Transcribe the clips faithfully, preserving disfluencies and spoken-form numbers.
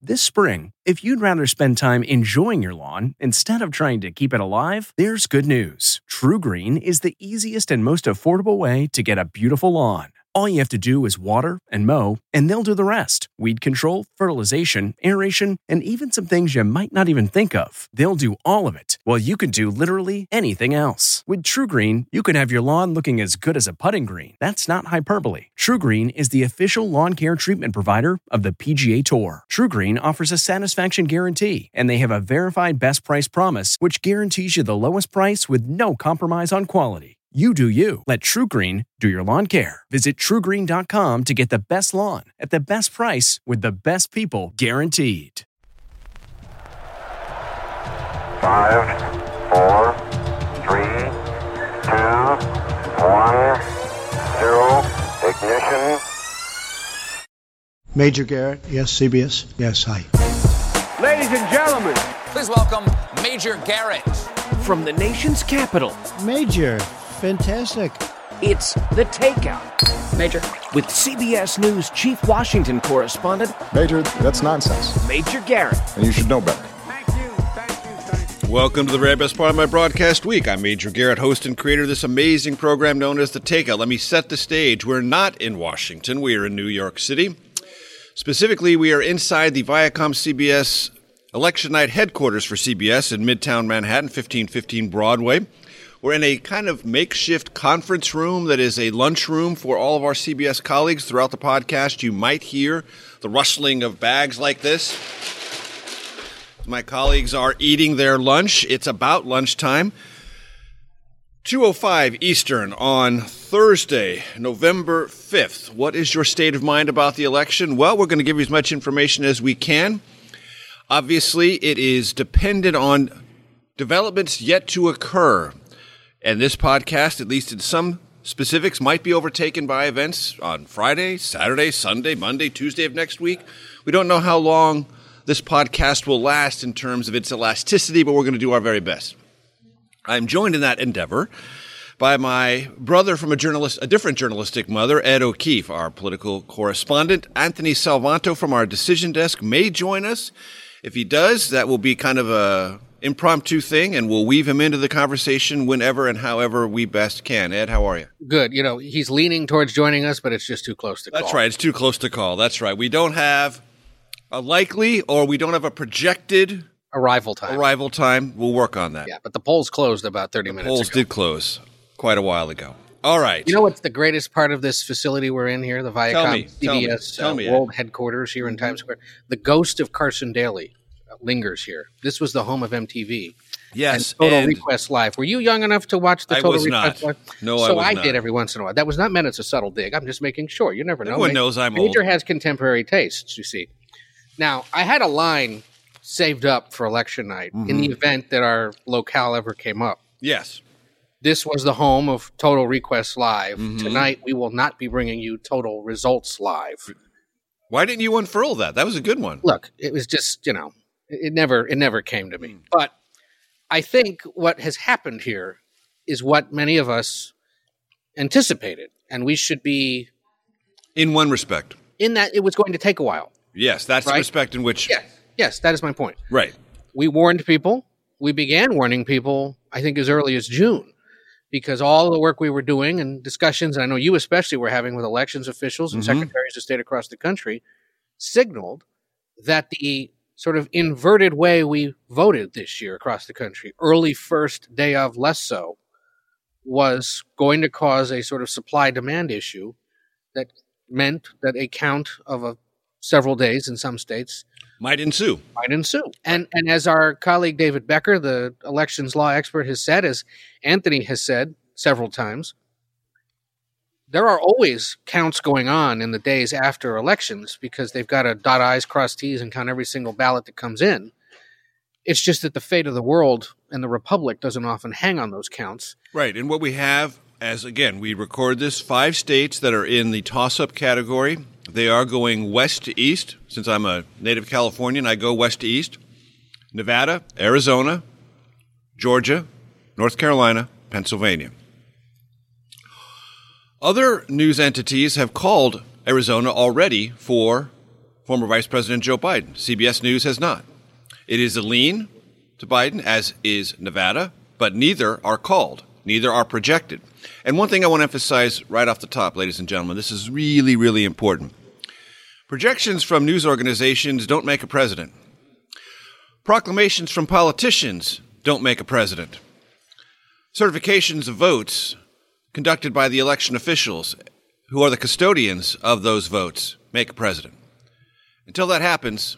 This spring, if you'd rather spend time enjoying your lawn instead of trying to keep it alive, there's good news. TruGreen is the easiest and most affordable way to get a beautiful lawn. All you have to do is water and mow, and they'll do the rest. Weed control, fertilization, aeration, and even some things you might not even think of. They'll do all of it, while you can do literally anything else. With TruGreen, you can have your lawn looking as good as a putting green. That's not hyperbole. TruGreen is the official lawn care treatment provider of the P G A Tour. TruGreen offers a satisfaction guarantee, and they have a verified best price promise, which guarantees you the lowest price with no compromise on quality. You do you. Let TruGreen do your lawn care. Visit True Green dot com to get the best lawn at the best price with the best people guaranteed. Five, four, three, two, one, zero, ignition. Major Garrett, yes, C B S, yes, hi. Ladies and gentlemen, please welcome Major Garrett. From the nation's capital. Major, fantastic. It's The Takeout. Major. With C B S News Chief Washington Correspondent. Major, that's nonsense. Major Garrett. And you should know better. Thank you, thank you, thank you. Welcome to the very best part of my broadcast week. I'm Major Garrett, host and creator of this amazing program known as The Takeout. Let me set the stage. We're not in Washington. We are in New York City. Specifically, we are inside the Viacom C B S Election Night headquarters for C B S in Midtown Manhattan, fifteen fifteen Broadway. We're in a kind of makeshift conference room that is a lunchroom for all of our C B S colleagues. Throughout the podcast, you might hear the rustling of bags like this. My colleagues are eating their lunch. It's about lunchtime. two oh five Eastern on Thursday, November fifth. What is your state of mind about the election? Well, we're going to give you as much information as we can. Obviously, it is dependent on developments yet to occur. And this podcast, at least in some specifics, might be overtaken by events on Friday, Saturday, Sunday, Monday, Tuesday of next week. We don't know how long this podcast will last in terms of its elasticity, but we're going to do our very best. I'm joined in that endeavor by my brother from a journalist, a different journalistic mother, Ed O'Keefe, our political correspondent. Anthony Salvanto from our Decision Desk may join us. If he does, that will be kind of a impromptu thing, and we'll weave him into the conversation whenever and however we best can. Ed, how are you? Good. You know, he's leaning towards joining us, but it's just too close to call. That's right. It's too close to call. That's right. We don't have a likely or we don't have a projected arrival time. Arrival time. We'll work on that. Yeah, but the polls closed about thirty minutes ago. Polls did close quite a while ago. All right. You know what's the greatest part of this facility we're in here, the Viacom tell me, C B S tell me, uh, tell me, World Headquarters here in Times Square? The ghost of Carson Daly lingers here. This was the home of M T V. Yes. And Total and Request Live. Were you young enough to watch the I Total was Request not. Live? No, so I was I not. did every once in a while. That was not meant as a subtle dig. I'm just making sure. You never know. Everyone Major, knows I'm Major old. has contemporary tastes, you see. Now, I had a line saved up for election night mm-hmm. in the event that our locale ever came up. Yes. This was the home of Total Request Live. Mm-hmm. Tonight, we will not be bringing you Total Results Live. Why didn't you unfurl that? That was a good one. Look, it was just, you know, it never, it never came to me. Mm. But I think what has happened here is what many of us anticipated, and we should be... In one respect. In that it was going to take a while. Yes, that's right? the respect in which... Yes, yes, that is my point. Right. We warned people. We began warning people, I think, as early as June, because all the work we were doing and discussions, and I know you especially were having with elections officials and mm-hmm. secretaries of state across the country, signaled that the sort of inverted way we voted this year across the country, early first, day of less so, was going to cause a sort of supply-demand issue that meant that a count of a, several days in some states might ensue. Might ensue. And and as our colleague David Becker, the elections law expert, has said, as Anthony has said several times, there are always counts going on in the days after elections because they've got to dot I's, cross T's, and count every single ballot that comes in. It's just that the fate of the world and the republic doesn't often hang on those counts. Right. And what we have, as again, we record this, five states that are in the toss-up category. They are going west to east. Since I'm a native Californian, I go west to east. Nevada, Arizona, Georgia, North Carolina, Pennsylvania. Other news entities have called Arizona already for former Vice President Joe Biden. C B S News has not. It is a lean to Biden, as is Nevada, but neither are called. Neither are projected. And one thing I want to emphasize right off the top, ladies and gentlemen, this is really, really important. Projections from news organizations don't make a president. Proclamations from politicians don't make a president. Certifications of votes conducted by the election officials, who are the custodians of those votes, make a president. Until that happens,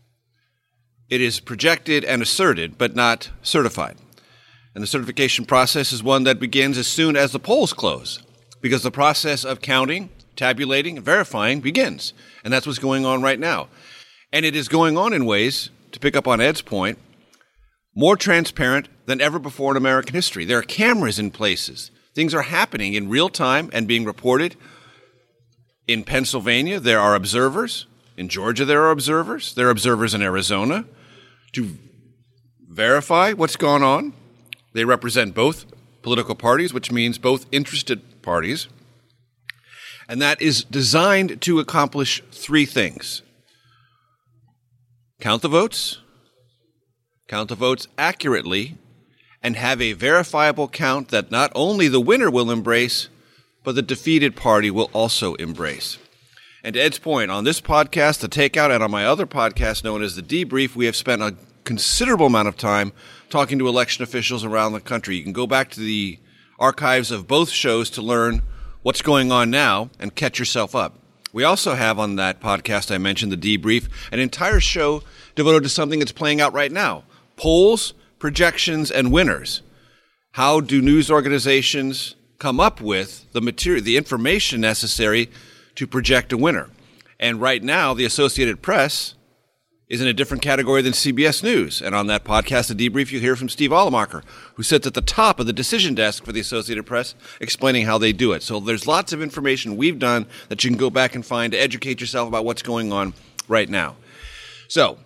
it is projected and asserted, but not certified. And the certification process is one that begins as soon as the polls close, because the process of counting, tabulating, and verifying begins. And that's what's going on right now. And it is going on in ways, to pick up on Ed's point, more transparent than ever before in American history. There are cameras in places. Things are happening in real time and being reported. In Pennsylvania, there are observers. In Georgia, there are observers. There are observers in Arizona to verify what's gone on. They represent both political parties, which means both interested parties. And that is designed to accomplish three things. Count the votes, count the votes accurately, and have a verifiable count that not only the winner will embrace, but the defeated party will also embrace. And to Ed's point, on this podcast, The Takeout, and on my other podcast known as The Debrief, we have spent a considerable amount of time talking to election officials around the country. You can go back to the archives of both shows to learn what's going on now and catch yourself up. We also have on that podcast I mentioned, The Debrief, an entire show devoted to something that's playing out right now. Polls, projections, and winners. How do news organizations come up with the material, the information necessary to project a winner? And right now, the Associated Press is in a different category than C B S News. And on that podcast, The Debrief, you hear from Steve Allemacher, who sits at the top of the decision desk for the Associated Press, explaining how they do it. So there's lots of information we've done that you can go back and find to educate yourself about what's going on right now. So,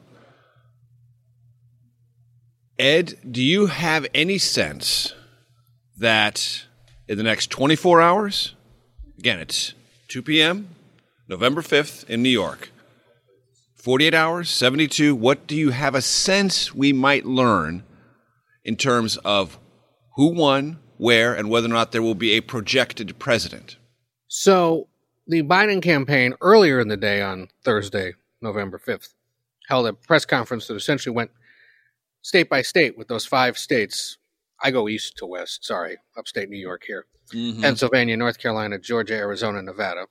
Ed, do you have any sense that in the next twenty-four hours, again, it's two p.m., November fifth in New York, forty-eight hours, seventy-two, what do you have a sense we might learn in terms of who won, where, and whether or not there will be a projected president? So the Biden campaign earlier in the day on Thursday, November fifth, held a press conference that essentially went state by state with those five states. I go east to west, sorry, upstate New York here. Mm-hmm. Pennsylvania, North Carolina, Georgia, Arizona, Nevada.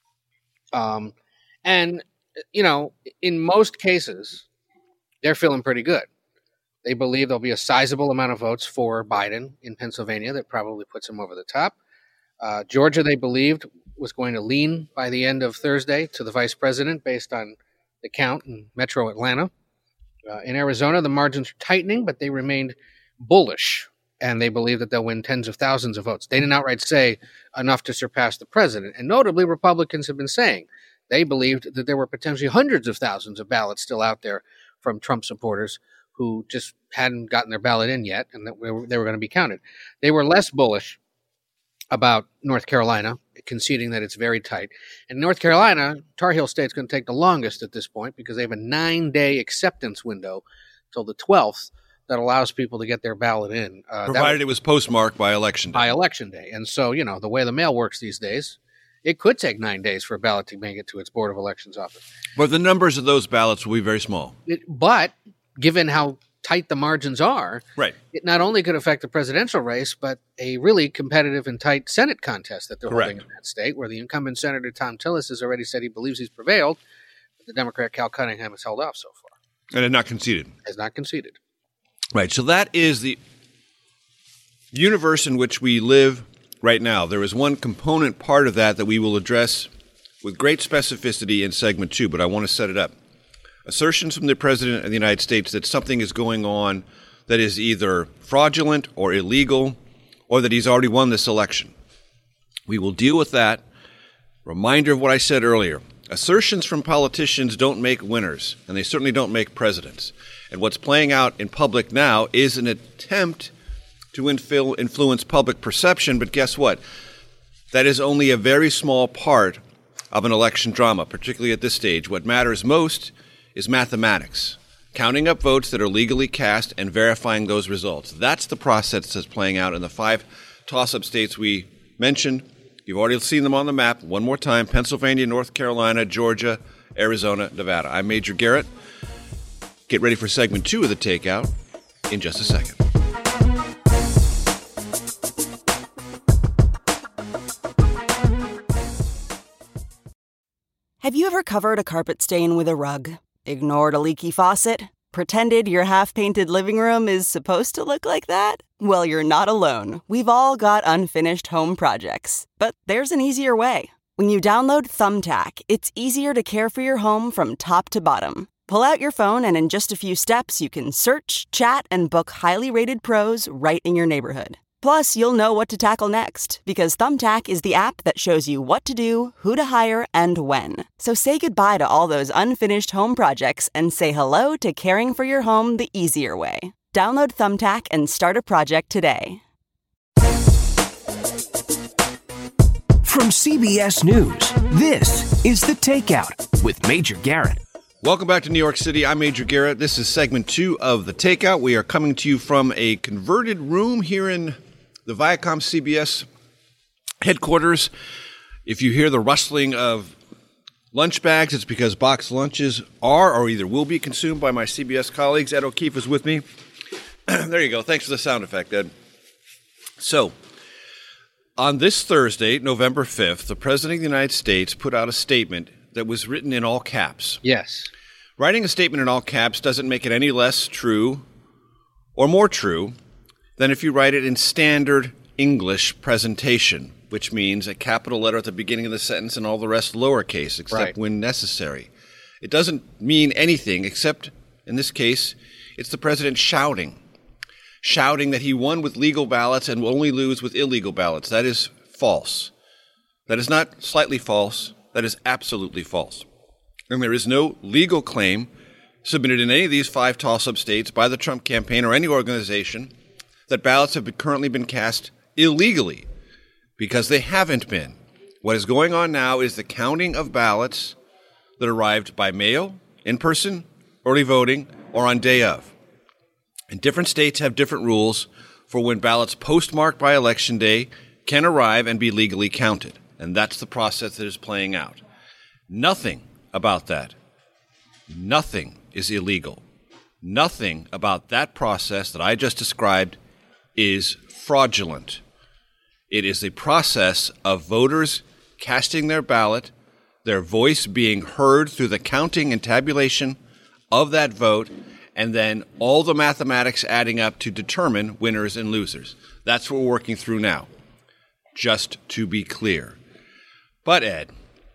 Um, and, you know, in most cases, they're feeling pretty good. They believe there'll be a sizable amount of votes for Biden in Pennsylvania that probably puts him over the top. Uh, Georgia, they believed, was going to lean by the end of Thursday to the vice president based on the count in metro Atlanta. Uh, in Arizona, the margins are tightening, but they remained bullish, and they believe that they'll win tens of thousands of votes. They didn't outright say enough to surpass the president. And notably, Republicans have been saying they believed that there were potentially hundreds of thousands of ballots still out there from Trump supporters who just hadn't gotten their ballot in yet, and that they were, they were going to be counted. They were less bullish about North Carolina, conceding that it's very tight. And North Carolina, Tar Heel State's going to take the longest at this point because they have a nine-day acceptance window till the twelfth that allows people to get their ballot in. Uh, Provided was, it was postmarked by Election Day. By Election Day. And so, you know, the way the mail works these days, it could take nine days for a ballot to make it to its Board of Elections office. But the numbers of those ballots will be very small. It, but given how tight the margins are, right, it not only could affect the presidential race, but a really competitive and tight Senate contest that they're Correct. holding in that state, where the incumbent Senator Tom Tillis has already said he believes he's prevailed, but the Democrat Cal Cunningham has held off so far. And has not conceded. Has not conceded. Right, so that is the universe in which we live right now. There is one component part of that that we will address with great specificity in segment two, but I want to set it up. Assertions from the President of the United States that something is going on that is either fraudulent or illegal, or that he's already won this election. We will deal with that. Reminder of what I said earlier. Assertions from politicians don't make winners, and they certainly don't make presidents. And what's playing out in public now is an attempt to infil- influence public perception, but guess what? That is only a very small part of an election drama, particularly at this stage. What matters most is mathematics, counting up votes that are legally cast and verifying those results. That's the process that's playing out in the five toss-up states we mentioned. You've already seen them on the map. One more time, Pennsylvania, North Carolina, Georgia, Arizona, Nevada. I'm Major Garrett. Get ready for segment two of The Takeout in just a second. Have you ever covered a carpet stain with a rug? Ignored a leaky faucet? Pretended your half-painted living room is supposed to look like that? Well, you're not alone. We've all got unfinished home projects. But there's an easier way. When you download Thumbtack, it's easier to care for your home from top to bottom. Pull out your phone and in just a few steps, you can search, chat, and book highly rated pros right in your neighborhood. Plus, you'll know what to tackle next, because Thumbtack is the app that shows you what to do, who to hire, and when. So say goodbye to all those unfinished home projects and say hello to caring for your home the easier way. Download Thumbtack and start a project today. From C B S News, this is The Takeout with Major Garrett. Welcome back to New York City. I'm Major Garrett. This is segment two of The Takeout. We are coming to you from a converted room here in the Viacom C B S headquarters. If you hear the rustling of lunch bags, it's because boxed lunches are or either will be consumed by my C B S colleagues. Ed O'Keefe is with me. There you go. Thanks for the sound effect, Ed. So, on this Thursday, November fifth, the President of the United States put out a statement that was written in all caps. Yes. Writing a statement in all caps doesn't make it any less true or more true than if you write it in standard English presentation, which means a capital letter at the beginning of the sentence and all the rest lowercase, except right. when necessary. It doesn't mean anything except, in this case, it's the president shouting. Shouting that he won with legal ballots and will only lose with illegal ballots. That is false. That is not slightly false. That is absolutely false. And there is no legal claim submitted in any of these five toss-up states by the Trump campaign or any organization that ballots have been, currently been cast illegally, because they haven't been. What is going on now is the counting of ballots that arrived by mail, in person, early voting, or on day of. And different states have different rules for when ballots postmarked by Election Day can arrive and be legally counted. And that's the process that is playing out. Nothing about that. Nothing is illegal. Nothing about that process that I just described is fraudulent. It is a process of voters casting their ballot, their voice being heard through the counting and tabulation of that vote, and then all the mathematics adding up to determine winners and losers. That's what we're working through now, just to be clear. But, Ed,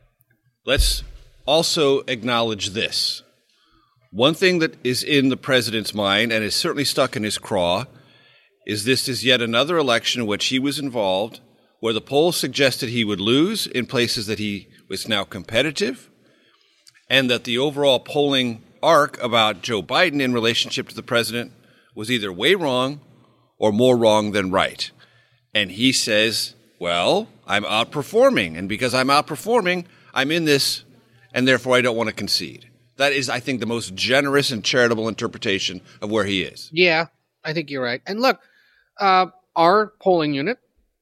let's also acknowledge this. One thing that is in the president's mind and is certainly stuck in his craw is this is yet another election in which he was involved where the polls suggested he would lose in places that he was now competitive, and that the overall polling arc about Joe Biden in relationship to the president was either way wrong or more wrong than right. And he says, well, I'm outperforming, and because I'm outperforming, I'm in this, and therefore I don't want to concede. That is, I think, the most generous and charitable interpretation of where he is. Yeah, I think you're right. And look, uh, our polling unit,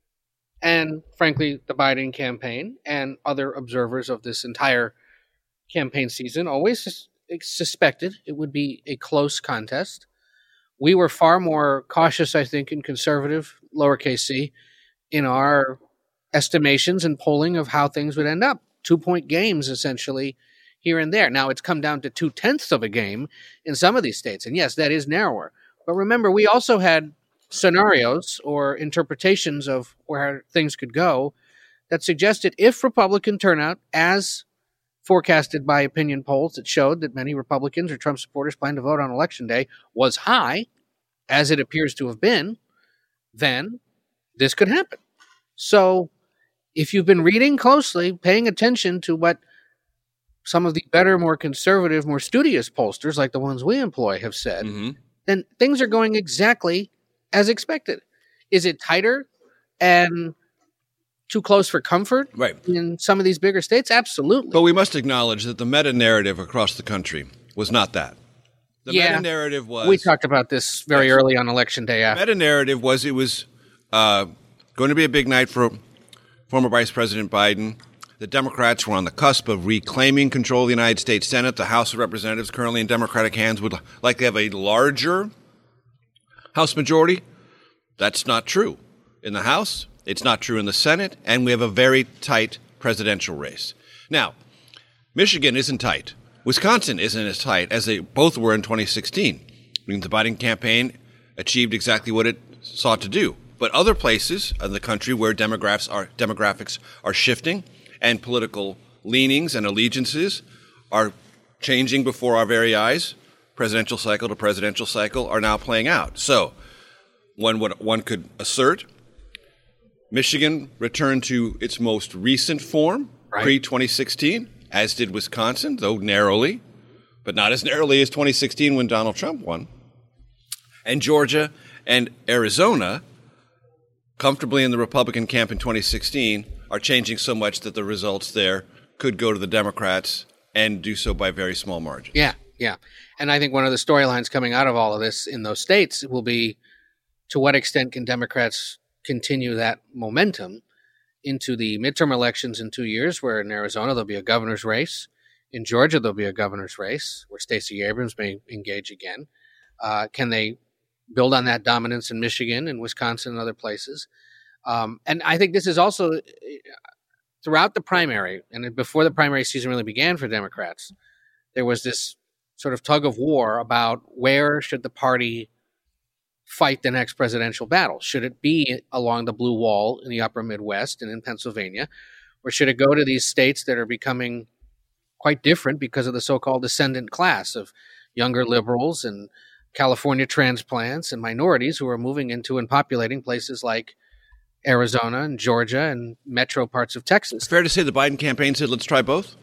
and frankly, the Biden campaign, and other observers of this entire campaign season always sus- suspected it would be a close contest. We were far more cautious, I think, and conservative, lowercase c, in our estimations and polling of how things would end up. Two-point games, essentially, here and there. Now, it's come down to two-tenths of a game in some of these states. And yes, that is narrower. But remember, we also had scenarios or interpretations of where things could go that suggested if Republican turnout, as forecasted by opinion polls that showed that many Republicans or Trump supporters plan to vote on Election Day, was high, as it appears to have been, then this could happen. So if you've been reading closely, paying attention to what some of the better, more conservative, more studious pollsters, like the ones we employ, have said, mm-hmm. then things are going exactly as expected. Is it tighter and too close for comfort right. in some of these bigger states? Absolutely. But we must acknowledge that the meta-narrative across the country was not that. The yeah, meta-narrative was... We talked about this very yes. early on Election Day after. The meta-narrative was it was uh, going to be a big night for former Vice President Biden. The Democrats were on the cusp of reclaiming control of the United States Senate. The House of Representatives, currently in Democratic hands, would like to have a larger House majority. That's not true in the House. It's not true in the Senate. And we have a very tight presidential race. Now, Michigan isn't tight. Wisconsin isn't as tight as they both were in twenty sixteen. I mean, the Biden campaign achieved exactly what it sought to do. But other places in the country where demographics are, demographics are shifting and political leanings and allegiances are changing before our very eyes, presidential cycle to presidential cycle, are now playing out. So one, would, one could assert Michigan returned to its most recent form, right. pre twenty sixteen, as did Wisconsin, though narrowly, but not as narrowly as twenty sixteen when Donald Trump won. And Georgia and Arizona, comfortably in the Republican camp in twenty sixteen, are changing so much that the results there could go to the Democrats and do so by very small margins. Yeah, yeah. And I think one of the storylines coming out of all of this in those states will be to what extent can Democrats continue that momentum into the midterm elections in two years, where in Arizona there'll be a governor's race. In Georgia there'll be a governor's race where Stacey Abrams may engage again. Uh, can they build on that dominance in Michigan and Wisconsin and other places? Um, and I think this is also throughout the primary, and before the primary season really began for Democrats, there was this sort of tug of war about where should the party fight the next presidential battle. Should it be along the blue wall in the upper Midwest and in Pennsylvania, or should it go to these states that are becoming quite different because of the so-called descendant class of younger liberals and California transplants and minorities who are moving into and populating places like Arizona and Georgia and metro parts of Texas? Fair to say the Biden campaign said, let's try both?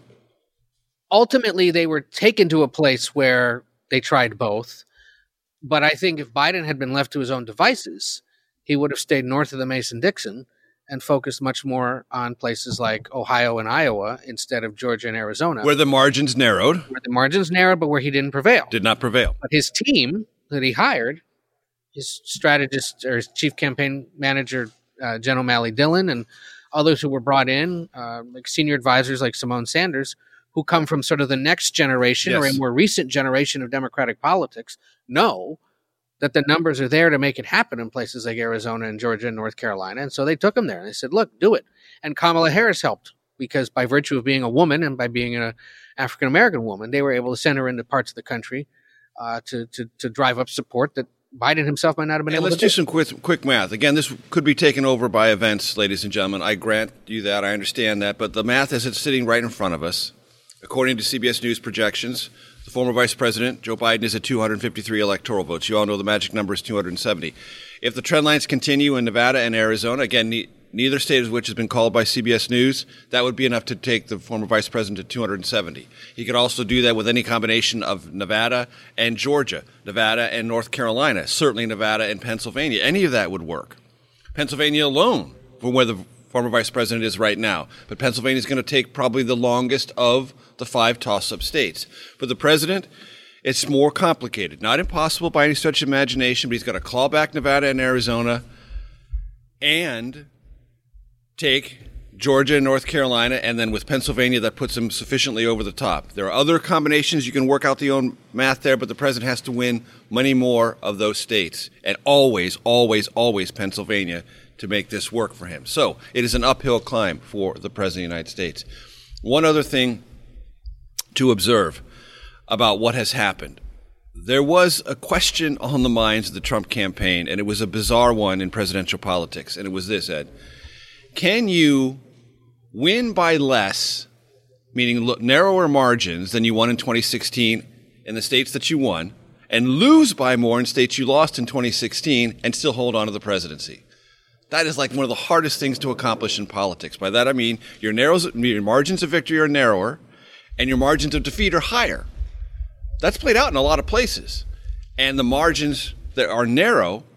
Ultimately, they were taken to a place where they tried both. But I think if Biden had been left to his own devices, he would have stayed north of the Mason-Dixon and focused much more on places like Ohio and Iowa instead of Georgia and Arizona. Where the margins narrowed. Where the margins narrowed, but where he didn't prevail. Did not prevail. But his team that he hired, his strategist or his chief campaign manager, uh, Jen O'Malley Dillon, and others who were brought in, uh, like senior advisors like Simone Sanders, who come from sort of the next generation yes. or a more recent generation of Democratic politics, know that the numbers are there to make it happen in places like Arizona and Georgia and North Carolina. And so they took him there and they said, look, do it. And Kamala Harris helped because by virtue of being a woman and by being an African-American woman, they were able to send her into parts of the country uh, to, to, to drive up support that Biden himself might not have been and able let's to do. Let's do some quick, quick math. Again, this could be taken over by events, ladies and gentlemen. I grant you that. I understand that. But the math as it's sitting right in front of us, according to C B S News projections, the former Vice President, Joe Biden, is at two hundred fifty-three electoral votes. You all know the magic number is two hundred seventy. If the trend lines continue in Nevada and Arizona, again, ne- neither state of which has been called by C B S News, that would be enough to take the former Vice President to two hundred seventy. He could also do that with any combination of Nevada and Georgia, Nevada and North Carolina, certainly Nevada and Pennsylvania. Any of that would work. Pennsylvania alone, from where the former Vice President is right now. But Pennsylvania is going to take probably the longest of the five toss-up states. For the president, it's more complicated. Not impossible by any stretch of imagination, but he's got to claw back Nevada and Arizona and take Georgia and North Carolina, and then with Pennsylvania, that puts him sufficiently over the top. There are other combinations. You can work out the own math there, but the president has to win many more of those states. And always, always, always Pennsylvania to make this work for him. So it is an uphill climb for the President of the United States. One other thing to observe about what has happened. There was a question on the minds of the Trump campaign, and it was a bizarre one in presidential politics, and it was this, Ed. Can you win by less, meaning narrower margins than you won in twenty sixteen in the states that you won, and lose by more in states you lost in twenty sixteen and still hold on to the presidency? That is like one of the hardest things to accomplish in politics. By that I mean your, narrows, your margins of victory are narrower and your margins of defeat are higher. That's played out in a lot of places. And the margins that are narrow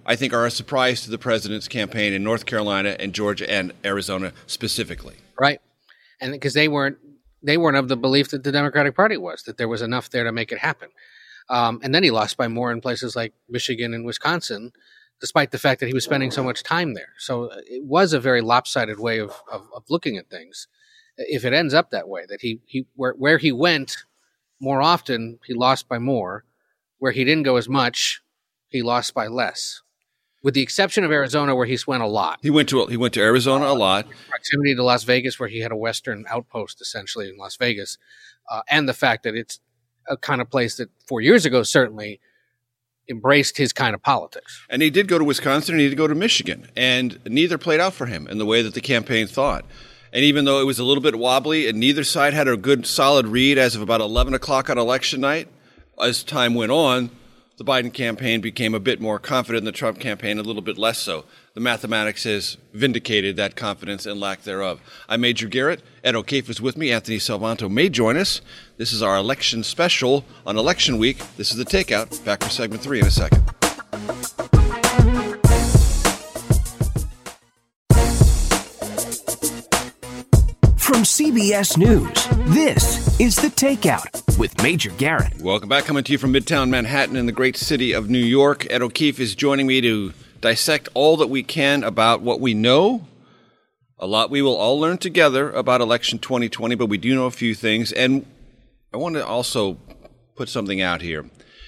I think, are a surprise to the president's campaign in North Carolina and Georgia and Arizona specifically. Right. And because they weren't they weren't of the belief that the Democratic Party was, that there was enough there to make it happen. Um, and then he lost by more in places like Michigan and Wisconsin, despite the fact that he was spending so much time there. So it was a very lopsided way of, of, of looking at things. If it ends up that way, that he, he where, where he went more often, he lost by more. Where he didn't go as much, he lost by less. With the exception of Arizona, where he's went a lot. He went to he went to Arizona a lot. Proximity to Las Vegas, where he had a Western outpost, essentially, in Las Vegas. Uh, and the fact that it's a kind of place that four years ago certainly embraced his kind of politics. And he did go to Wisconsin and he did go to Michigan. And neither played out for him in the way that the campaign thought. And even though it was a little bit wobbly and neither side had a good solid read as of about eleven o'clock on election night, as time went on, the Biden campaign became a bit more confident in the Trump campaign, a little bit less so. The mathematics has vindicated that confidence and lack thereof. I'm Major Garrett. Ed O'Keefe is with me. Anthony Salvanto may join us. This is our election special on election week. This is The Takeout. Back for segment three in a second. From C B S News, this is The Takeout with Major Garrett. Welcome back. Coming to you from Midtown Manhattan in the great city of New York. Ed O'Keefe is joining me to dissect all that we can about what we know. A lot we will all learn together about election twenty twenty, but we do know a few things. And I want to also put something out here.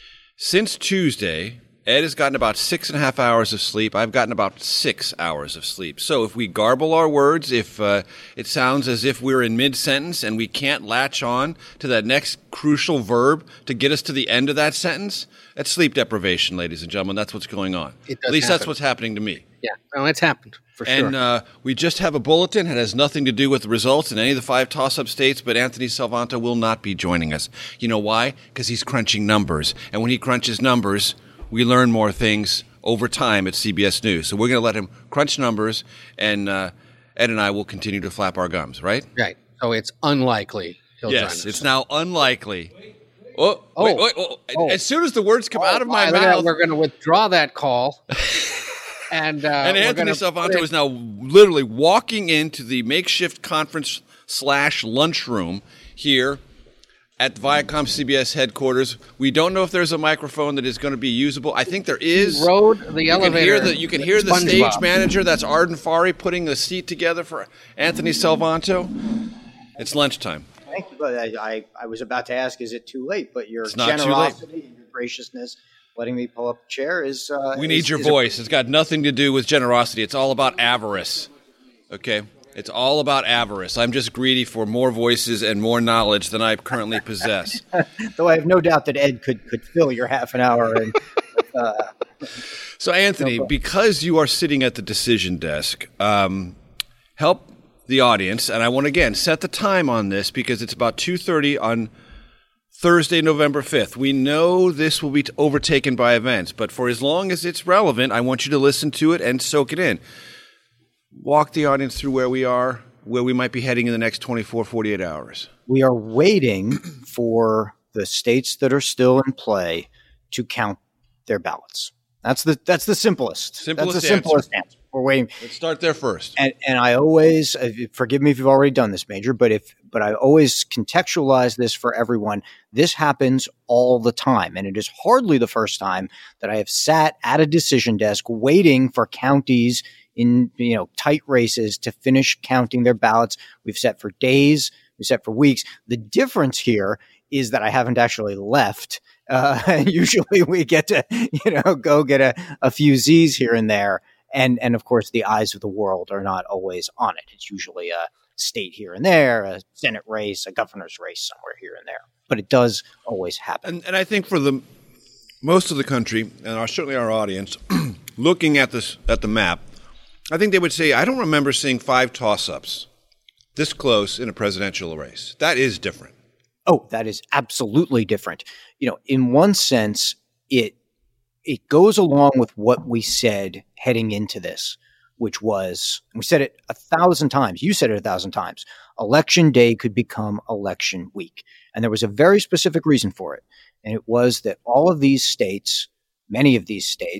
Since Tuesday, Ed has gotten about six and a half hours of sleep. I've gotten about six hours of sleep. So if we garble our words, if uh, it sounds as if we're in mid-sentence and we can't latch on to that next crucial verb to get us to the end of that sentence, that's sleep deprivation, ladies and gentlemen. That's what's going on. It does At least happen. That's what's happening to me. Yeah, no, it's happened, for sure. And uh, we just have a bulletin. It has nothing to do with the results in any of the five toss-up states, but Anthony Salvanto will not be joining us. You know why? Because he's crunching numbers. And when he crunches numbers, we learn more things over time at C B S News. So we're going to let him crunch numbers, and uh, Ed and I will continue to flap our gums, right? Right. So it's unlikely he'll join Yes, us. it's now unlikely. Oh, Oh. wait, wait, oh. Oh. As soon as the words come Oh, out of my we're gonna- mouth, We're going to withdraw that call. and uh, and we're Anthony gonna Salvanto put it- is now literally walking into the makeshift conference slash lunchroom here at Viacom C B S headquarters. We don't know if there's a microphone that is going to be usable. I think there is. He rode the you elevator. Can hear the, you can hear the SpongeBob. stage manager. That's Arden Fari putting the seat together for Anthony Salvanto. It's lunchtime. Thank you. But I, I, I was about to ask, is it too late? But your It's not too generosity and your graciousness, letting me pull up a chair, is. Uh, We need is, your is a- voice. It's got nothing to do with generosity. It's all about avarice. Okay? It's all about avarice. I'm just greedy for more voices and more knowledge than I currently possess. Though I have no doubt that Ed could, could fill your half an hour. And, uh, So, Anthony, because you are sitting at the decision desk, um, help the audience, and I want to, again, set the time on this because it's about two thirty on Thursday, November fifth. We know this will be overtaken by events, but for as long as it's relevant, I want you to listen to it and soak it in. Walk the audience through where we are, where we might be heading in the next twenty-four, forty-eight hours. we are waiting for the states that are still in play to count their ballots. That's the that's the simplest. Simplest that's the simplest answer. answer. We're waiting. Let's start there first. And and I always uh, forgive me if you've already done this, Major, but if but I always contextualize this for everyone. This happens all the time, and it is hardly the first time that I have sat at a decision desk waiting for counties in you know tight races to finish counting their ballots. We've sat for days, we've sat for weeks. The difference here is that I haven't actually left. Uh, usually we get to you know go get a, a few Z's here and there. And, and of course, the eyes of the world are not always on it. It's usually a state here and there, a Senate race, a governor's race somewhere here and there. But it does always happen. And, and I think for the most of the country, and our, certainly our audience, looking at this at the map, I think they would say, I don't remember seeing five toss-ups this close in a presidential race. That is different. Oh, that is absolutely different. You know, in one sense, it it goes along with what we said heading into this, which was, and we said it a thousand times, you said it a thousand times, election day could become election week. And there was a very specific reason for it. And it was that all of these states, many of these states,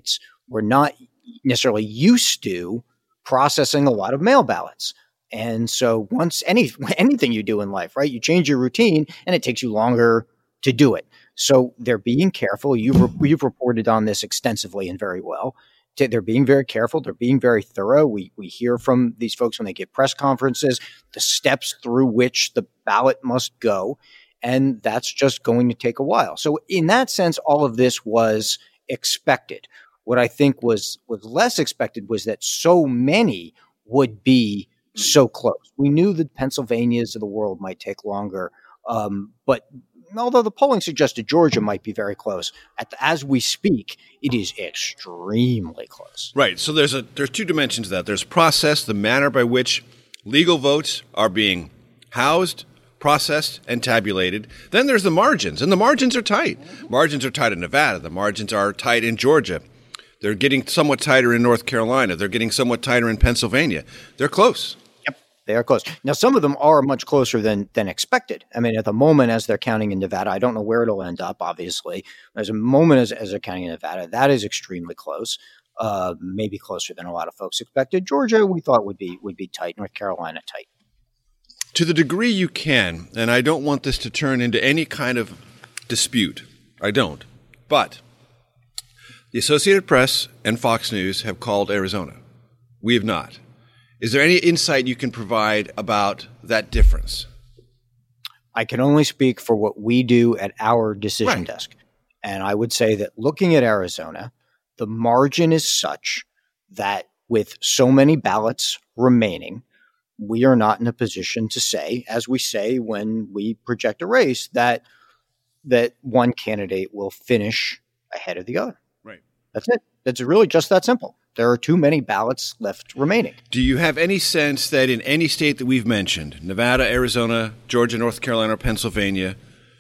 we're not necessarily used to processing a lot of mail ballots. And so once any anything you do in life, right, you change your routine and it takes you longer to do it. So they're being careful. You've, re- you've reported on this extensively and very well. They're being very careful. They're being very thorough. We we hear from these folks when they give press conferences, the steps through which the ballot must go. And that's just going to take a while. So in that sense, all of this was expected. What I think was, was less expected was that so many would be so close. We knew the Pennsylvanias of the world might take longer. Um, but although the polling suggested Georgia might be very close, at the, as we speak, it is extremely close. Right. So there's a there's two dimensions to that. There's process, the manner by which legal votes are being housed, processed, and tabulated. Then there's the margins, and the margins are tight. Margins are tight in Nevada. The margins are tight in Georgia. They're getting somewhat tighter in North Carolina. They're getting somewhat tighter in Pennsylvania. They're close. Yep, they are close. Now, some of them are much closer than than expected. I mean, at the moment, as they're counting in Nevada, I don't know where it'll end up, obviously. As a moment as, as they're counting in Nevada, that is extremely close, uh, maybe closer than a lot of folks expected. Georgia, we thought would be would be tight. North Carolina, tight. To the degree you can, and I don't want this to turn into any kind of dispute. I don't. But the Associated Press and Fox News have called Arizona. We have not. Is there any insight you can provide about that difference? I can only speak for what we do at our decision Right. desk. And I would say that looking at Arizona, the margin is such that with so many ballots remaining, we are not in a position to say, as we say when we project a race, that that one candidate will finish ahead of the other. Right. That's it. It's really just that simple. There are too many ballots left remaining. Do you have any sense that in any state that we've mentioned, Nevada, Arizona, Georgia, North Carolina, or Pennsylvania,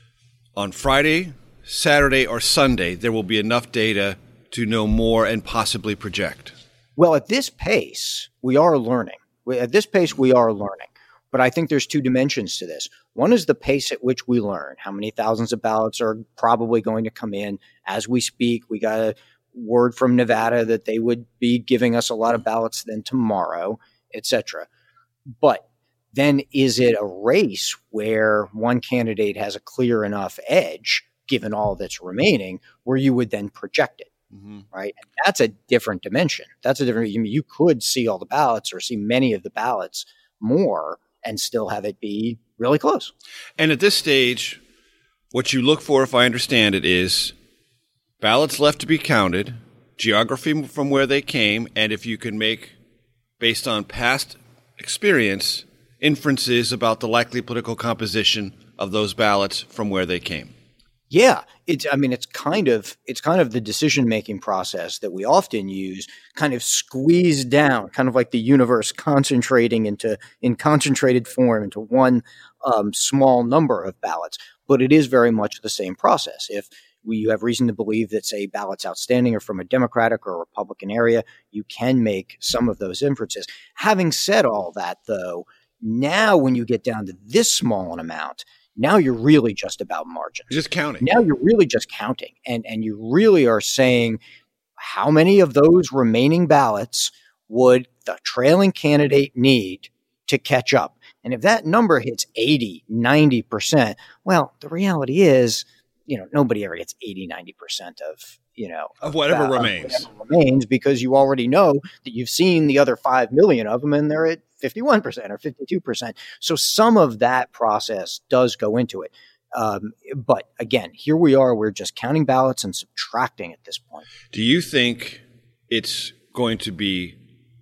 on Friday, Saturday, or Sunday, there will be enough data to know more and possibly project? Well, at this pace, we are learning. We, at this pace, we are learning. But I think there's two dimensions to this. One is the pace at which we learn. How many thousands of ballots are probably going to come in as we speak? We got a word from Nevada that they would be giving us a lot of ballots then tomorrow, et cetera. But then is it a race where one candidate has a clear enough edge, given all that's remaining, where you would then project it? Mm-hmm. Right. And that's a different dimension. That's a different, I mean, you could see all the ballots or see many of the ballots more and still have it be really close. And at this stage, what you look for, if I understand it, is ballots left to be counted, geography from where they came, and if you can make, based on past experience, inferences about the likely political composition of those ballots from where they came. Yeah, it's. I mean, it's kind of it's kind of the decision making process that we often use, kind of squeezed down, kind of like the universe concentrating into in concentrated form into one um, small number of ballots. But it is very much the same process. If we, you have reason to believe that, say, ballots outstanding are from a Democratic or a Republican area, you can make some of those inferences. Having said all that, though, now when you get down to this small an amount, now you're really just about margin. You're just counting. Now you're really just counting. And, and you really are saying how many of those remaining ballots would the trailing candidate need to catch up? And if that number hits eighty, ninety percent, well, the reality is, you know, nobody ever gets eighty, ninety percent of, you know, of whatever uh, remains. Of whatever remains, because you already know that you've seen the other five million of them and they're at fifty-one percent or fifty-two percent. So some of that process does go into it. Um, but again, here we are, we're just counting ballots and subtracting at this point. Do you think it's going to be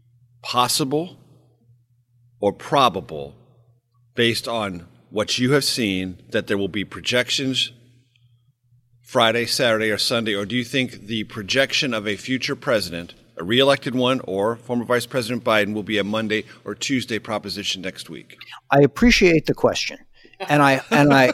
possible or probable, based on what you have seen, that there will be projections Friday, Saturday, or Sunday? Or do you think the projection of a future president, a reelected one, or former Vice President Biden, will be a Monday or Tuesday proposition next week? I appreciate the question. And I, and I,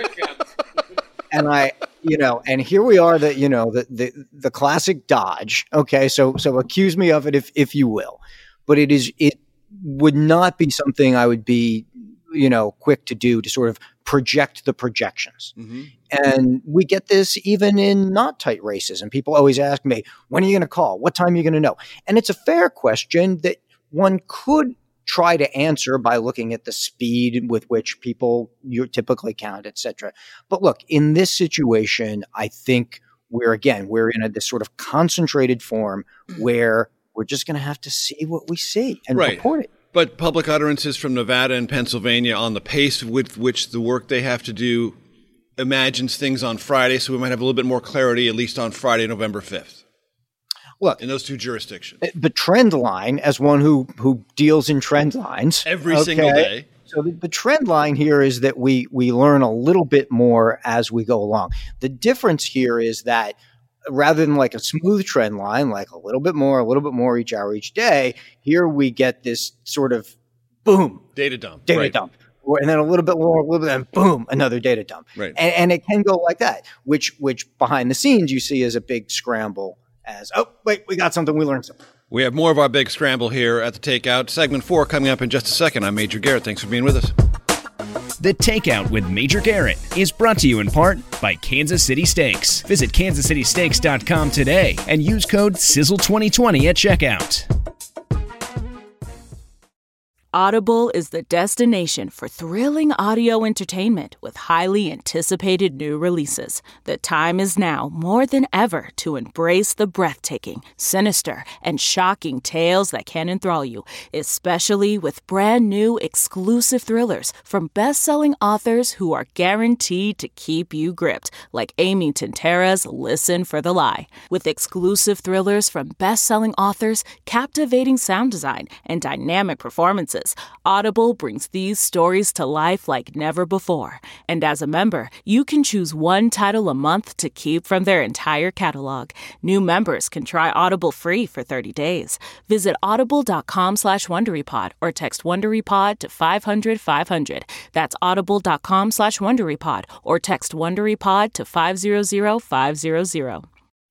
and I, you know, and here we are, that, you know, the, the, the classic dodge. Okay. So, so accuse me of it if, if you will, but it is, it would not be something I would be you know, quick to do to sort of project the projections. Mm-hmm. And we get this even in not tight races. And people always ask me, when are you going to call? What time are you going to know? And it's a fair question that one could try to answer by looking at the speed with which people you typically count, et cetera. But look, in this situation, I think we're, again, we're in a, this sort of concentrated form where we're just going to have to see what we see and right. report it. But public utterances from Nevada and Pennsylvania on the pace with which the work they have to do imagines things on Friday, so we might have a little bit more clarity, at least on Friday, November fifth. Look, in those two jurisdictions. The trend line, as one who, who deals in trend lines. Every okay, single day. So the, the trend line here is that we we learn a little bit more as we go along. The difference here is that rather than like a smooth trend line, like a little bit more, a little bit more each hour, each day, here we get this sort of boom. Data dump. Data right. dump. And then a little bit more, a little bit, and boom, another data dump. Right. And, and it can go like that, which which behind the scenes you see as a big scramble as, oh, wait, we got something, we learned something. We have more of our big scramble here at The Takeout. Segment four coming up in just a second. I'm Major Garrett. Thanks for being with us. The Takeout with Major Garrett is brought to you in part by Kansas City Steaks. Visit kansas city steaks dot com today and use code sizzle twenty twenty at checkout. Audible is the destination for thrilling audio entertainment with highly anticipated new releases. The time is now more than ever to embrace the breathtaking, sinister, and shocking tales that can enthrall you, especially with brand new exclusive thrillers from best-selling authors who are guaranteed to keep you gripped, like Amy Tintera's Listen for the Lie. With exclusive thrillers from best-selling authors, captivating sound design, and dynamic performances, Audible brings these stories to life like never before. And as a member, you can choose one title a month to keep from their entire catalog. New members can try Audible free for thirty days. Visit audible.com slash WonderyPod or text WonderyPod to five hundred five hundred. That's audible.com slash WonderyPod or text WonderyPod to five hundred five hundred.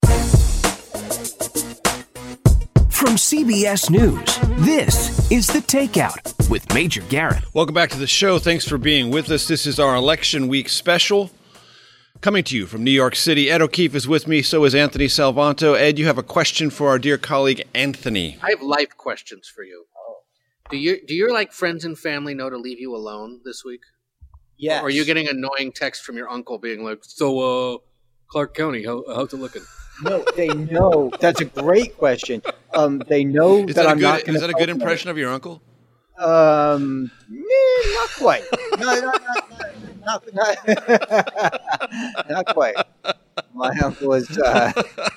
From C B S News, this is The Takeout with Major Garrett. Welcome back to the show. Thanks for being with us. This is our election week special. Coming to you from New York City. Ed O'Keefe is with me. So is Anthony Salvanto. Ed, you have a question for our dear colleague, Anthony. I have life questions for you. Do you do your like friends and family know to leave you alone this week? Yes. Or are you getting annoying texts from your uncle being like, so, uh, Clark County, how, how's it looking? No, they know. That's a great question. Um, they know is that, that I'm good, not going to. Is that a good impression of your uncle? Um, eh, not quite. No, no, not, not, not, not quite. My uncle is. Uh,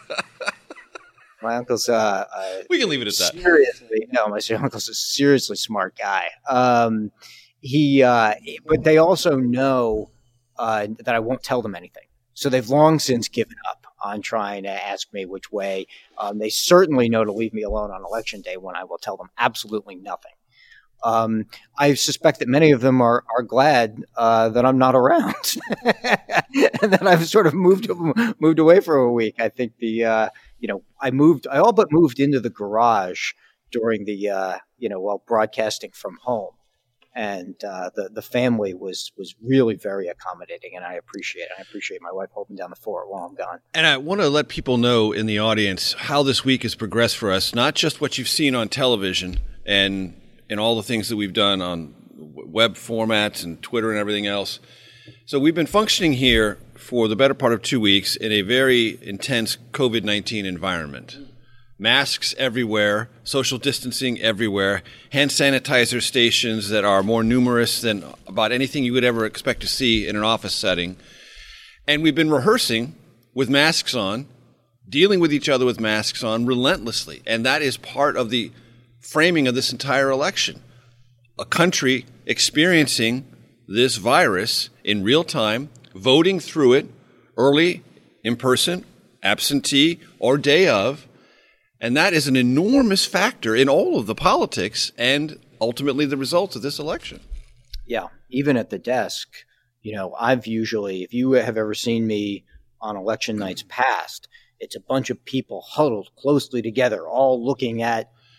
my uncle's. Uh, uh, we can leave it at that. Seriously, no, my uncle's a seriously smart guy. Um, he, uh, but they also know uh, that I won't tell them anything. So they've long since given up on trying to ask me which way. Um, they certainly know to leave me alone on election day when I will tell them absolutely nothing. Um, I suspect that many of them are are glad uh, that I'm not around and that I've sort of moved moved away for a week. I think the uh, you know I moved I all but moved into the garage during the uh, you know while broadcasting from home. And uh, the the family was was really very accommodating, and I appreciate it. I appreciate my wife holding down the fort while I'm gone. And I want to let people know in the audience how this week has progressed for us, not just what you've seen on television and and all the things that we've done on web formats and Twitter and everything else. So we've been functioning here for the better part of two weeks in a very intense COVID nineteen environment. Masks everywhere, social distancing everywhere, hand sanitizer stations that are more numerous than about anything you would ever expect to see in an office setting. And we've been rehearsing with masks on, dealing with each other with masks on relentlessly. And that is part of the framing of this entire election. A country experiencing this virus in real time, voting through it early, in person, absentee, or day of. And that is an enormous factor in all of the politics and ultimately the results of this election. Yeah, even at the desk, you know, I've usually, if you have ever seen me on election nights past, it's a bunch of people huddled closely together, all looking at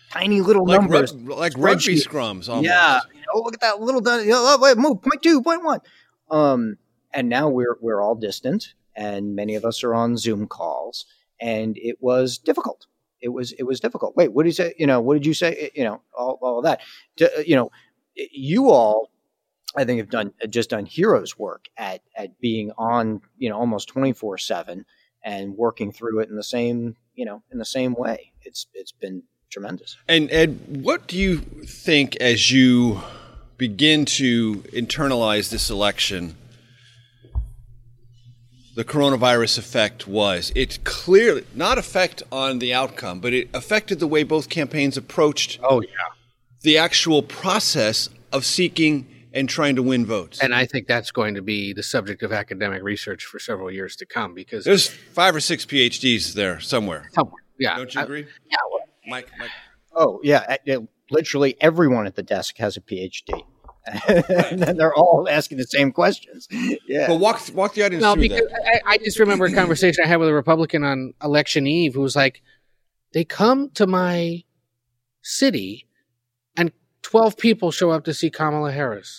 tiny little like numbers, rug, like rugby spreadsheet. scrums. Almost. Yeah, you know, look at that little. You know, oh, wait, move point two, point one. Um, and now we're we're all distant, and many of us are on Zoom calls, and it was difficult. It was it was difficult. Wait, what did you say? You know, what did you say? You know, all all of that. To, you know, you all, I think, have done just done heroes work at at being on, you know, almost twenty-four seven and working through it in the same, you know, in the same way. It's it's been tremendous. And Ed, what do you think as you begin to internalize this election, the coronavirus effect was? It clearly not effect on the outcome, but it affected the way both campaigns approached oh yeah the actual process of seeking and trying to win votes. And I think that's going to be the subject of academic research for several years to come, because there's five or six P H Ds there somewhere. Somewhere, yeah. Don't you agree? I, yeah. Well, Mike, Mike. Oh, yeah. Literally everyone at the desk has a P H D. And then they're all asking the same questions. Yeah. But walk walk the audience no, through because that. I, I just remember a conversation I had with a Republican on election eve who was like, they come to my city and twelve people show up to see Kamala Harris.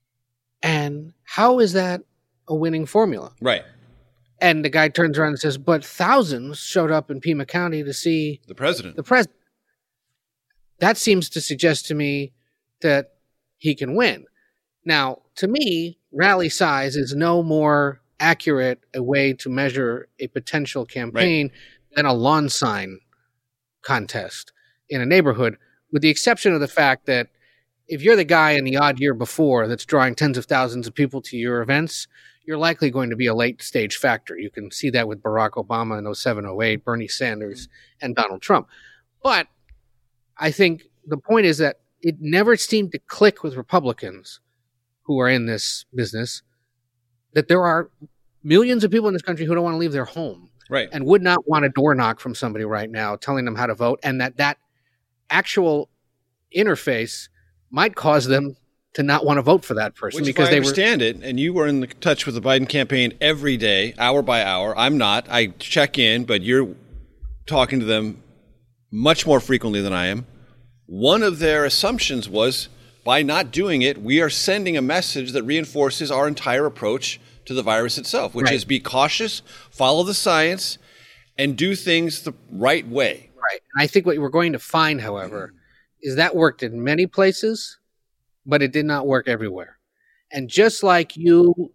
And how is that a winning formula? Right. And the guy turns around and says, but thousands showed up in Pima County to see the president. The president. That seems to suggest to me that he can win. Now, to me, rally size is no more accurate a way to measure a potential campaign right. than a lawn sign contest in a neighborhood, with the exception of the fact that if you're the guy in the odd year before that's drawing tens of thousands of people to your events, you're likely going to be a late stage factor. You can see that with Barack Obama in oh seven, oh eight, Bernie Sanders, and Donald Trump. But I think the point is that it never seemed to click with Republicans who are in this business that there are millions of people in this country who don't want to leave their home right. and would not want a door knock from somebody right now telling them how to vote, and that that actual interface might cause them to not want to vote for that person. Which, because if I they understand were, it, and you were in touch with the Biden campaign every day, hour by hour. I'm not. I check in, but you're talking to them much more frequently than I am. One of their assumptions was, by not doing it, we are sending a message that reinforces our entire approach to the virus itself, which right. is be cautious, follow the science, and do things the right way. Right. And I think what we're going to find, however, is that worked in many places, but it did not work everywhere. And just like you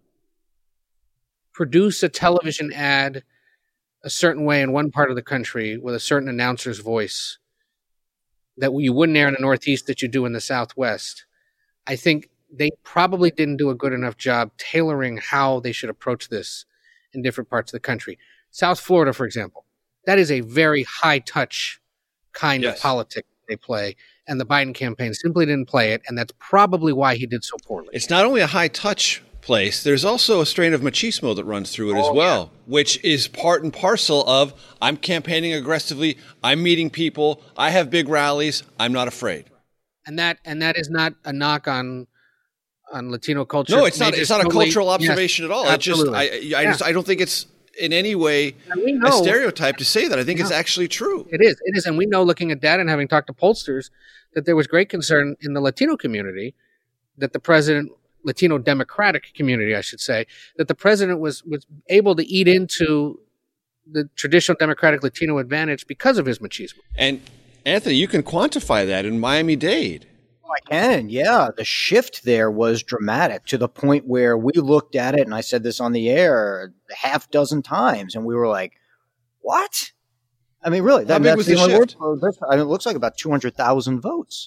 produce a television ad a certain way in one part of the country with a certain announcer's voice that you wouldn't air in the Northeast that you do in the Southwest, I think they probably didn't do a good enough job tailoring how they should approach this in different parts of the country. South Florida, for example, that is a very high-touch kind yes. of politics they play, and the Biden campaign simply didn't play it, and that's probably why he did so poorly. It's not only a high-touch place, there's also a strain of machismo that runs through it oh, as well, yeah. which is part and parcel of, I'm campaigning aggressively, I'm meeting people, I have big rallies, I'm not afraid. And that and that is not a knock on on Latino culture. No, it's not. It's not a totally, cultural observation yes, at all. Absolutely. It just, I, I yeah. just, I don't think it's in any way know, a stereotype to say that. I think it's actually true. It is. It is. And we know, looking at data and having talked to pollsters, that there was great concern in the Latino community that the president, Latino Democratic community, I should say, that the president was, was able to eat into the traditional Democratic Latino advantage because of his machismo. And Anthony, you can quantify that in Miami-Dade. I can, yeah. The shift there was dramatic to the point where we looked at it, and I said this on the air a half dozen times, and we were like, what? I mean, really, that, How big that's was the the only shift? word. I mean, it looks like about two hundred thousand votes.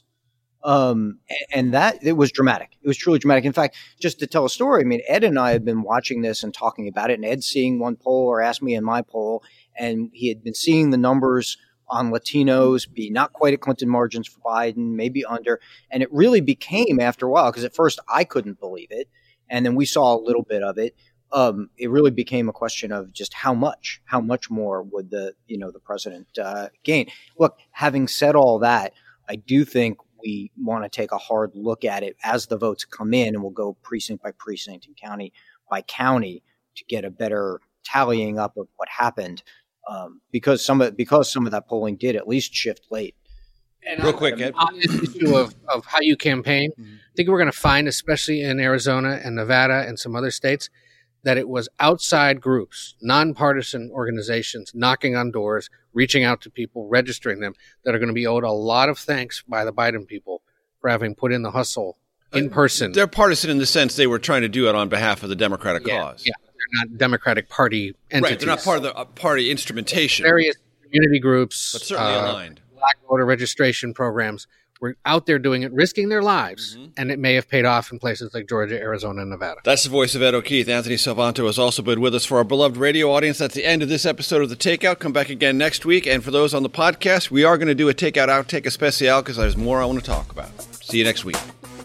Um, and that, it was dramatic. It was truly dramatic. In fact, just to tell a story, I mean, Ed and I had been watching this and talking about it, and Ed seeing one poll or asked me in my poll, and he had been seeing the numbers on Latinos be not quite at Clinton margins for Biden, maybe under. And it really became, after a while, because at first I couldn't believe it, and then we saw a little bit of it. Um, it really became a question of just how much, how much more would the, you know, the president uh, gain. Look, having said all that, I do think we want to take a hard look at it as the votes come in, and we'll go precinct by precinct and county by county to get a better tallying up of what happened. Um, because some of because some of that polling did at least shift late. And Real quick, Ed. On this issue of, of how you campaign, mm-hmm. I think we're going to find, especially in Arizona and Nevada and some other states, that it was outside groups, nonpartisan organizations knocking on doors, reaching out to people, registering them, that are going to be owed a lot of thanks by the Biden people for having put in the hustle in person. Uh, they're partisan in the sense they were trying to do it on behalf of the Democratic yeah, cause. Yeah, they're not Democratic Party entities. Right, they're not part of the uh, party instrumentation. Various community groups. But certainly uh, aligned. Black voter registration programs were out there doing it, risking their lives, mm-hmm. and it may have paid off in places like Georgia, Arizona, and Nevada. That's the voice of Ed O'Keefe. Anthony Salvanto has also been with us. For our beloved radio audience, that's the end of this episode of The Takeout. Come back again next week. And for those on the podcast, we are going to do a Takeout Outtake Especial because there's more I want to talk about. See you next week.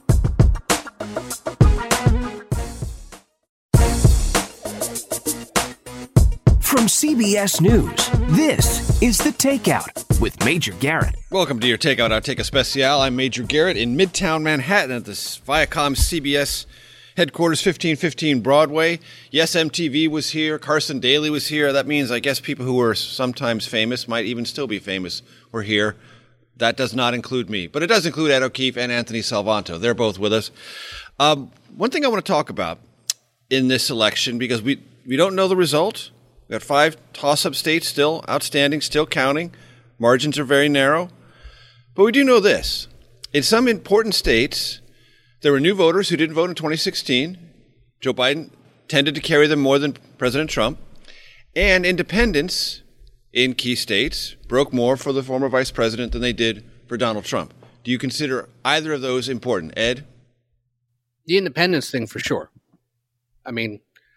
From C B S News, this is The Takeout with Major Garrett. Welcome to your Takeout Outtake Especial. I'm Major Garrett in Midtown Manhattan at the Viacom C B S headquarters, fifteen fifteen Broadway. Yes, M T V was here. Carson Daly was here. That means, I guess, people who were sometimes famous, might even still be famous, were here. That does not include me, but it does include Ed O'Keefe and Anthony Salvanto. They're both with us. Um, one thing I want to talk about in this election, because we, we don't know the result. We've got five toss-up states still outstanding, still counting. Margins are very narrow. But we do know this. In some important states, there were new voters who didn't vote in twenty sixteen. Joe Biden tended to carry them more than President Trump. And independents in key states broke more for the former vice president than they did for Donald Trump. Do you consider either of those important? Ed? The independence thing, for sure. I mean,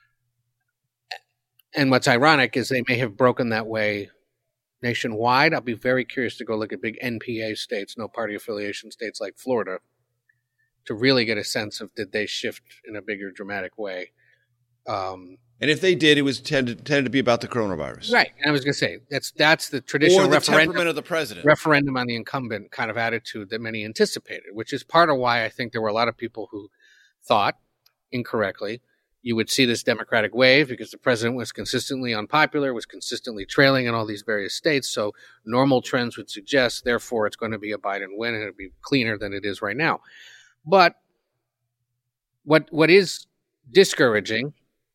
and what's ironic is they may have broken that way nationwide. I'll be very curious to go look at big N P A states, no party affiliation states like Florida, to really get a sense of, did they shift in a bigger, dramatic way? Um, and if they did, it was tended, tended to be about the coronavirus. Right. And I was going to say, that's that's the traditional or the referendum, temperament of the president. referendum on the incumbent kind of attitude that many anticipated, which is part of why I think there were a lot of people who thought, incorrectly, you would see this Democratic wave because the president was consistently unpopular, was consistently trailing in all these various states. So normal trends would suggest, therefore, it's going to be a Biden win and it'll be cleaner than it is right now. But what what is discouraging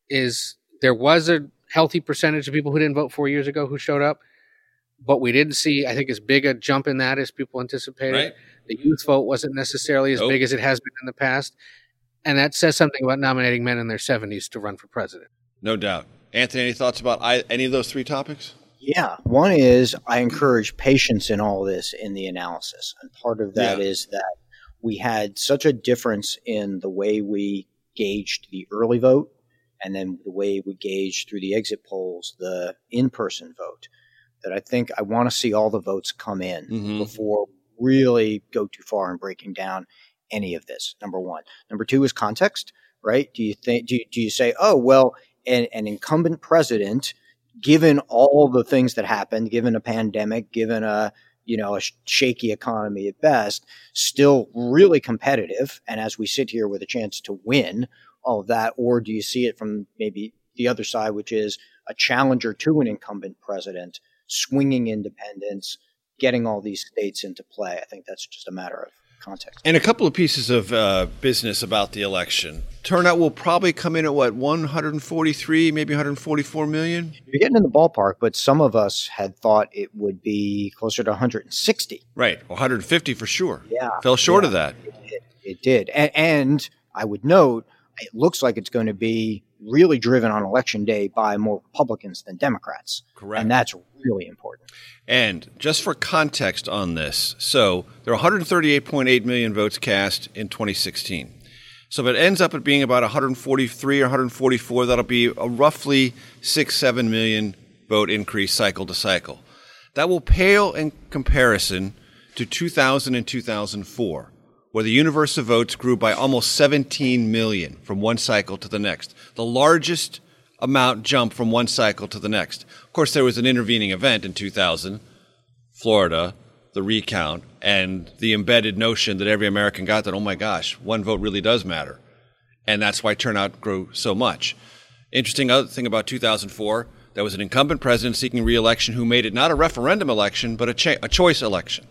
is there was a healthy percentage of people who didn't vote four years ago who showed up, but we didn't see, I think, as big a jump in that as people anticipated. Right. The youth vote wasn't necessarily as nope. big as it has been in the past. And that says something about nominating men in their seventies to run for president. No doubt. Anthony, any thoughts about any of those three topics? Yeah. One is I encourage patience in all this in the analysis. And part of that yeah. is that we had such a difference in the way we gauged the early vote and then the way we gauged through the exit polls the in-person vote that I think I want to see all the votes come in mm-hmm. before we really go too far in breaking down any of this, number one. Number two is context, right? Do you think, do you, do you say, oh, well, an, an incumbent president, given all the things that happened, given a pandemic, given a, you know, a sh- shaky economy at best, still really competitive. And as we sit here with a chance to win all of that, or do you see it from maybe the other side, which is a challenger to an incumbent president, swinging independence, getting all these states into play? I think that's just a matter of context. And a couple of pieces of uh, business about the election. Turnout will probably come in at what, one hundred forty-three, maybe one hundred forty-four million? You're getting in the ballpark, but some of us had thought it would be closer to one hundred sixty. Right, one hundred fifty for sure. Yeah. Fell short yeah, of that. It did. It did. And, and I would note, it looks like it's going to be really driven on election day by more Republicans than Democrats. Correct. And that's really important. And just for context on this, so there are one hundred thirty-eight point eight million votes cast in twenty sixteen. So if it ends up at being about one hundred forty-three or one hundred forty-four, that'll be a roughly six, seven million vote increase cycle to cycle. That will pale in comparison to two thousand and two thousand four, where the universe of votes grew by almost seventeen million from one cycle to the next, the largest amount jump from one cycle to the next. Of course, there was an intervening event in two thousand, Florida, the recount, and the embedded notion that every American got that, oh my gosh, one vote really does matter. And that's why turnout grew so much. Interesting other thing about two thousand four, there was an incumbent president seeking re-election who made it not a referendum election, but a, cha- a choice election.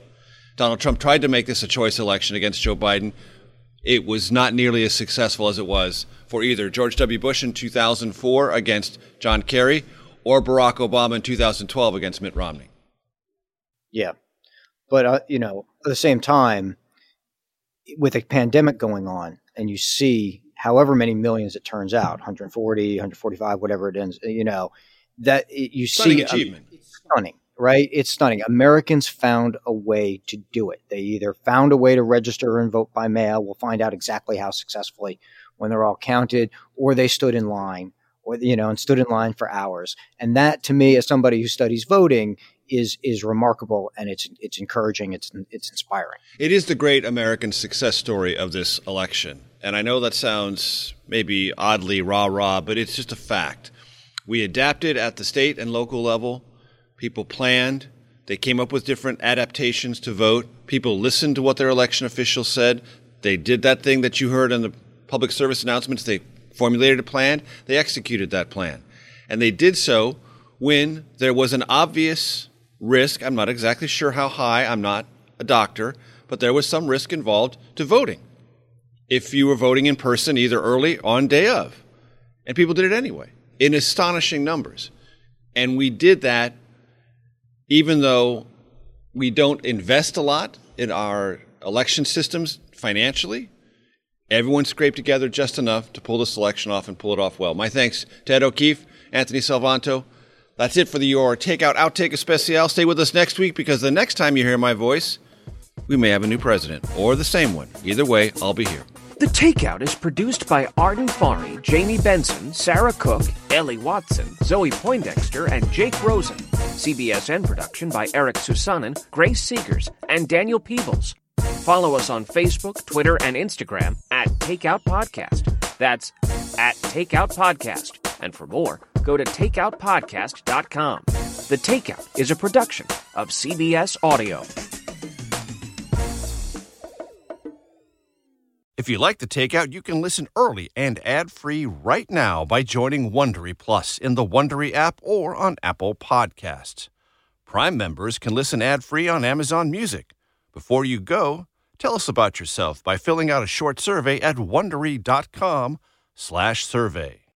Donald Trump tried to make this a choice election against Joe Biden. It was not nearly as successful as it was for either George W. Bush in two thousand four against John Kerry or Barack Obama in two thousand twelve against Mitt Romney. Yeah. But, uh, you know, at the same time, with a pandemic going on and you see however many millions it turns out, one hundred forty, one hundred forty-five, whatever it is, you know, that it, you Stunning see achievement. Um, it's stunning, right? It's stunning. Americans found a way to do it. They either found a way to register and vote by mail. We'll find out exactly how successfully when they're all counted, or they stood in line, or, you know, and stood in line for hours. And that, to me, as somebody who studies voting, is is remarkable, and it's it's encouraging. It's it's inspiring. It is the great American success story of this election. And I know that sounds maybe oddly rah-rah, but it's just a fact. We adapted at the state and local level. People planned. They came up with different adaptations to vote. People listened to what their election officials said. They did that thing that you heard in the public service announcements. They formulated a plan. They executed that plan. And they did so when there was an obvious risk. I'm not exactly sure how high. I'm not a doctor, but there was some risk involved to voting. If you were voting in person, either early or on day of. And people did it anyway, in astonishing numbers. And we did that even though we don't invest a lot in our election systems financially. Everyone scraped together just enough to pull this election off and pull it off well. My thanks to Ed O'Keefe, Anthony Salvanto. That's it for the Your Takeout Outtake Especial. Stay with us next week, because the next time you hear my voice, we may have a new president or the same one. Either way, I'll be here. The Takeout is produced by Arden Farhi, Jamie Benson, Sarah Cook, Ellie Watson, Zoe Poindexter, and Jake Rosen. C B S N production by Eric Susanen, Grace Seegers, and Daniel Peebles. Follow us on Facebook, Twitter, and Instagram at Takeout Podcast. That's at Takeout Podcast. And for more, go to takeout podcast dot com. The Takeout is a production of C B S Audio. If you like The Takeout, you can listen early and ad-free right now by joining Wondery Plus in the Wondery app or on Apple Podcasts. Prime members can listen ad-free on Amazon Music. Before you go, tell us about yourself by filling out a short survey at wondery dot com slash survey.